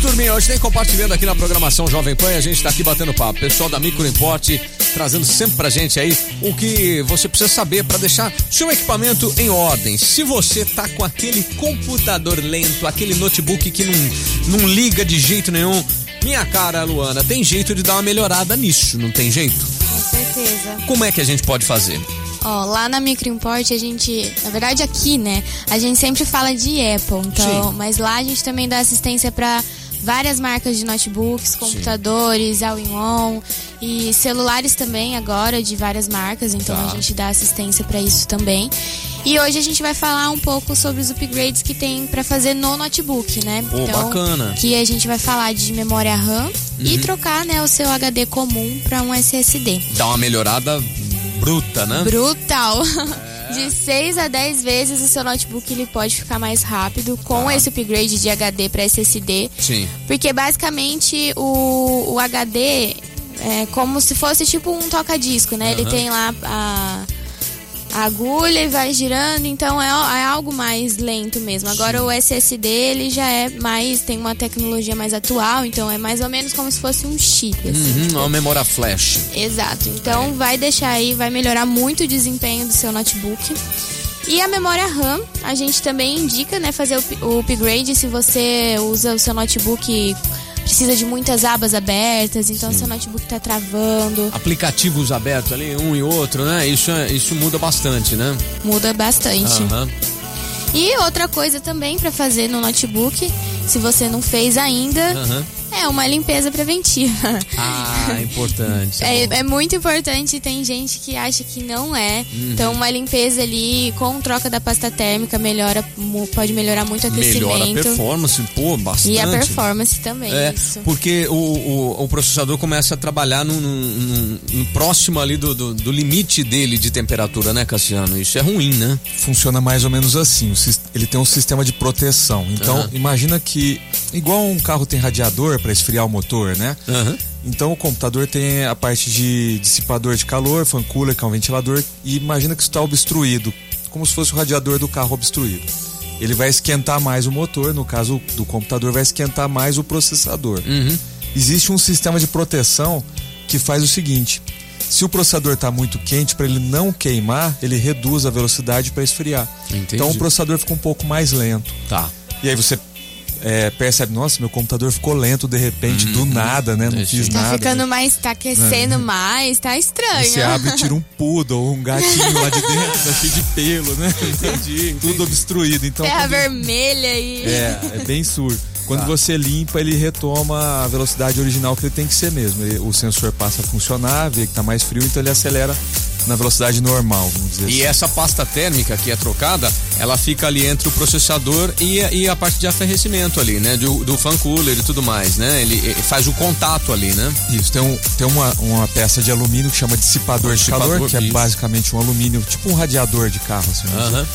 turminha, hoje tem compartilhando aqui na programação Jovem Pan, a gente tá aqui batendo papo. Pessoal da Micro Import trazendo sempre pra gente aí o que você precisa saber pra deixar seu equipamento em ordem. Se você tá com aquele computador lento, aquele notebook que não liga de jeito nenhum, minha cara, Luana, tem jeito de dar uma melhorada nisso, não tem jeito? Com certeza. Como é que a gente pode fazer? Lá na Micro Import a gente, na verdade aqui, né, a gente sempre fala de Apple, então, sim, mas lá a gente também dá assistência para várias marcas de notebooks, computadores, all-in-one e celulares também agora de várias marcas, então a gente dá assistência para isso também. E hoje a gente vai falar um pouco sobre os upgrades que tem para fazer no notebook, né? Pô, então, bacana. Que a gente vai falar de memória RAM e trocar, né, o seu HD comum para um SSD. Dá uma melhorada bruta, né? Brutal. De 6 a 10 vezes o seu notebook ele pode ficar mais rápido com esse upgrade de HD para SSD. Sim. Porque basicamente o HD é como se fosse tipo um toca-disco, né? Ele tem lá a agulha e vai girando, então é algo mais lento mesmo. Agora o SSD ele já é mais, tem uma tecnologia mais atual, então é mais ou menos como se fosse um chip, assim. Uma memória flash. Exato, então vai deixar aí, vai melhorar muito o desempenho do seu notebook. E a memória RAM, a gente também indica, né, fazer o upgrade se você usa o seu notebook, precisa de muitas abas abertas, então seu notebook tá travando. Aplicativos abertos ali, um e outro, né? Isso muda bastante, né? Muda bastante. E outra coisa também pra fazer no notebook, se você não fez ainda, é uma limpeza preventiva. Importante. É muito importante, tem gente que acha que não é. Então uma limpeza ali com troca da pasta térmica pode melhorar muito o aquecimento. Melhora a performance, bastante. E a performance também, isso. Porque o processador começa a trabalhar no próximo ali do limite dele de temperatura, né, Cassiano? Isso é ruim, né? Funciona mais ou menos assim. Ele tem um sistema de proteção. Então, imagina que, igual um carro tem radiador para esfriar o motor, né? Então o computador tem a parte de dissipador de calor, fan cooler, que é um ventilador, e imagina que isso está obstruído, como se fosse o radiador do carro obstruído. Ele vai esquentar mais o motor, no caso do computador vai esquentar mais o processador. Existe um sistema de proteção que faz o seguinte: se o processador está muito quente, para ele não queimar, ele reduz a velocidade para esfriar. Entendi. Então o processador fica um pouco mais lento. E aí você percebe, nossa, meu computador ficou lento de repente, do nada, né? Não fiz nada. Tá ficando mais, tá aquecendo mais, tá estranho. Aí você abre e tira um poodle ou um gatinho lá de dentro, tá cheio de pelo, né? Entendi. Tudo obstruído. Então, terra vermelha aí. É bem surdo. Quando você limpa, ele retoma a velocidade original que ele tem que ser mesmo. O sensor passa a funcionar, vê que tá mais frio, então ele acelera na velocidade normal, vamos dizer assim. E essa pasta térmica que é trocada, ela fica ali entre o processador e a parte de arrefecimento ali, né? Do fan cooler e tudo mais, né? Ele faz o contato ali, né? Isso, tem uma peça de alumínio que chama dissipador de calor, que é basicamente um alumínio, tipo um radiador de carro, assim.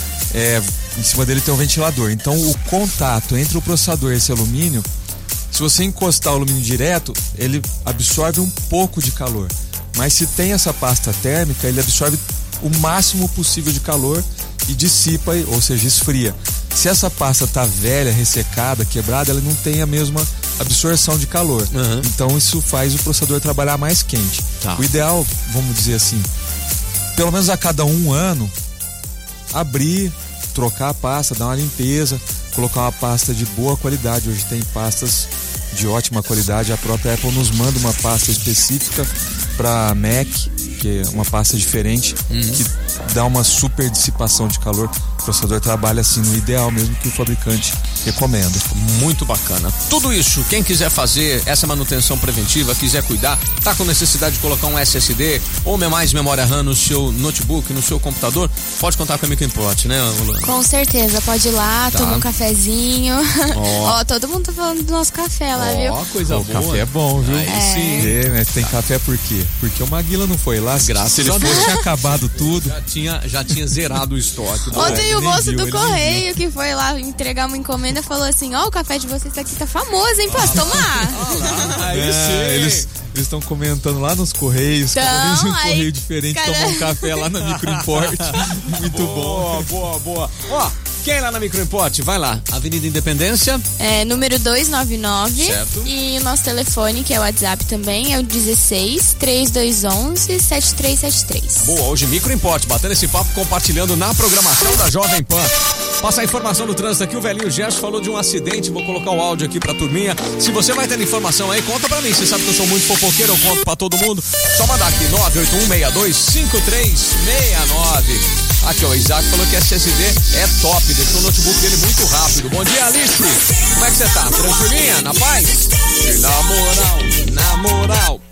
Em cima dele tem um ventilador. Então o contato entre o processador e esse alumínio, se você encostar o alumínio direto, ele absorve um pouco de calor. Mas se tem essa pasta térmica, ele absorve o máximo possível de calor e dissipa, ou seja, esfria. Se essa pasta tá velha, ressecada, quebrada, ela não tem a mesma absorção de calor. Então isso faz o processador trabalhar mais quente. O ideal, vamos dizer assim, pelo menos a cada 1 ano, abrir, trocar a pasta, dar uma limpeza, colocar uma pasta de boa qualidade. Hoje tem pastas de ótima qualidade. A própria Apple nos manda uma pasta específica para Mac, que é uma pasta diferente, que dá uma super dissipação de calor. O processador trabalha assim no ideal mesmo que o fabricante recomenda. Muito bacana. Tudo isso, quem quiser fazer essa manutenção preventiva, quiser cuidar, tá com necessidade de colocar um SSD ou mais memória RAM no seu notebook, no seu computador, pode contar com a Micro Import, né, Luana? Com certeza, pode ir lá, toma um cafezinho. Todo mundo tá falando do nosso café lá, viu? Coisa boa. O café é bom, viu? Sim. Mas tem café por quê? Porque o Maguila não foi lá. Graças a Deus. Tinha acabado tudo. Já tinha zerado o estoque. Ontem o moço do correio que foi lá entregar uma encomenda falou assim: o café de vocês aqui tá famoso, hein? Posso tomar? Eles estão comentando lá nos correios. Cada vez um correio diferente tomar um café lá na Micro Import. Muito bom. Boa. Quem lá na Micro Import? Vai lá, Avenida Independência. Número 299. Certo. E o nosso telefone, que é o WhatsApp também, é o 16-3211-7373. Boa, hoje Micro Import, batendo esse papo, compartilhando na programação da Jovem Pan. Passa a informação do trânsito aqui, o velhinho Gerson falou de um acidente, vou colocar o áudio aqui pra turminha. Se você vai tendo informação aí, conta pra mim, você sabe que eu sou muito fofoqueiro, eu conto pra todo mundo. Só mandar aqui, 981625369. Aqui, ó, o Isaac falou que SSD é top, deixou o notebook dele muito rápido. Bom dia, Alice. Como é que você tá? Tranquilinha? Na paz? E na moral.